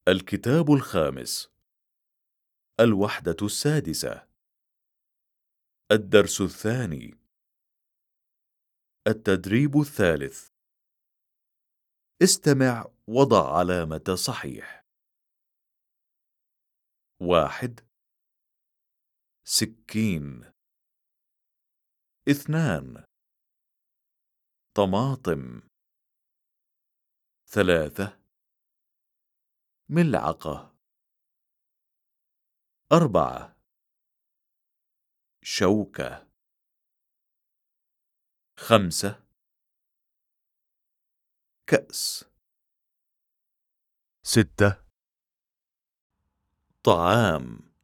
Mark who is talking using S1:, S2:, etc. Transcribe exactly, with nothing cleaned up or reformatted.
S1: الكتاب الخامس. الوحدة السادسة. الدرس الثاني. التدريب الثالث. استمع وضع علامة صحيح. واحد. سكين. اثنان. طماطم. ثلاثة. ملعقة. أربعة. شوكة. خمسة. كأس. ستة. طعام.